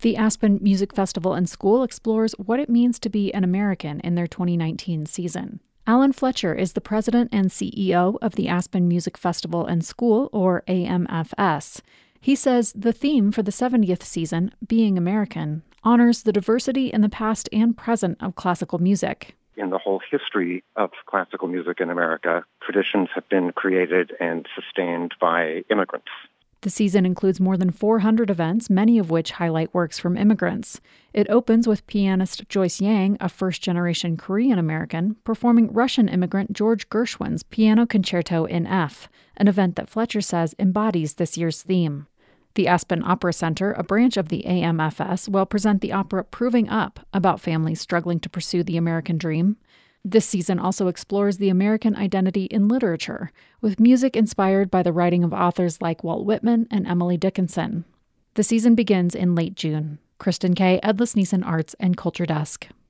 The Aspen Music Festival and School explores what it means to be an American in their 2019 season. Alan Fletcher is the president and CEO of the Aspen Music Festival and School, or AMFS. He says the theme for the 70th season, Being American, honors the diversity in the past and present of classical music. In the whole history of classical music in America, traditions have been created and sustained by immigrants. The season includes more than 400 events, many of which highlight works from immigrants. It opens with pianist Joyce Yang, a first-generation Korean American, performing Russian immigrant George Gershwin's Piano Concerto in F, an event that Fletcher says embodies this year's theme. The Aspen Opera Center, a branch of the AMFS, will present the opera Proving Up, about families struggling to pursue the American dream. This season also explores the American identity in literature, with music inspired by the writing of authors like Walt Whitman and Emily Dickinson. The season begins in late June. Kristen Kay, Edlis Neeson Arts and Culture Desk.